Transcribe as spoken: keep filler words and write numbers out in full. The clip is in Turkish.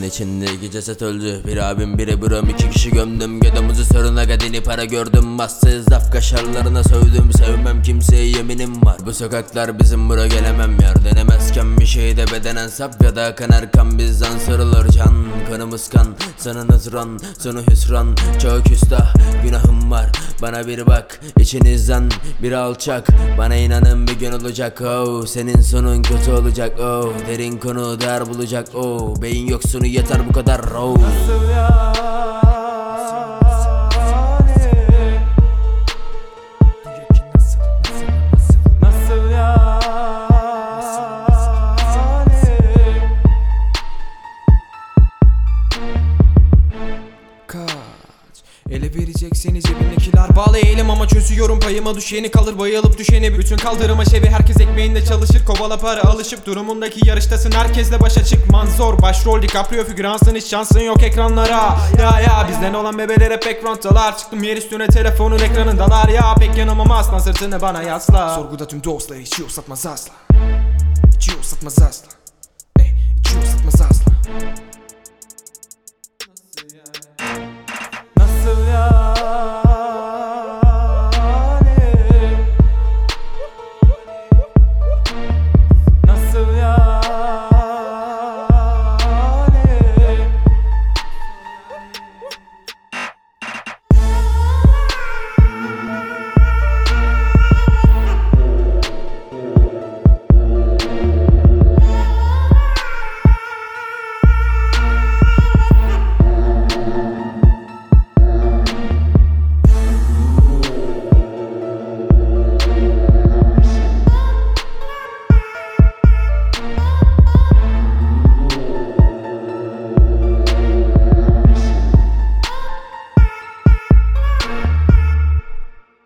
içinde iki ceset öldü. Bir abim biri brom, iki kişi gömdüm. Gödümüzü soruna kadini para gördüm. Bassız laf kaşarlarına sövdüm. Sevmem kimseye yeminim var. Bu sokaklar bizim, bura gelemem yar. Denemezken bir şeyde bedenen sap ya da kanar kan, bizden sarılır can. Kanımız kan, sanınız ran, sonu hüsran. Çok üstah günahım var, bana bir bak. İçinizden bir alçak, bana inanın bir gün olacak. Oh, senin sonun kötü olacak. Oh, derin konu dar bulacak. Oh, beyin yoksunu yeter bu kadar. Oh. Nasıl yani? Nasıl yani? Kaç ele vereceksiniz cebindekiler bağlı eğilim ama çözüyorum payıma düşeni, kalır bayılıp düşeni. Bütün kaldırıma şevi, herkes ekmeğinde çalışır, kovala para alışıp durumundaki yarıştasın, herkesle başa çıkman zor. Başrol DiCaprio figüransın, hiç şansın yok ekranlara. Ya ya bizden olan bebeler hep background'dalar, çıktım yer üstüne telefonun ekranındalar. Ya pek yanamam aslan, sırtını bana yasla. Sorguda tüm dostları içiyor satmaz asla, içiyor satmaz asla, ey, içiyor satmaz asla.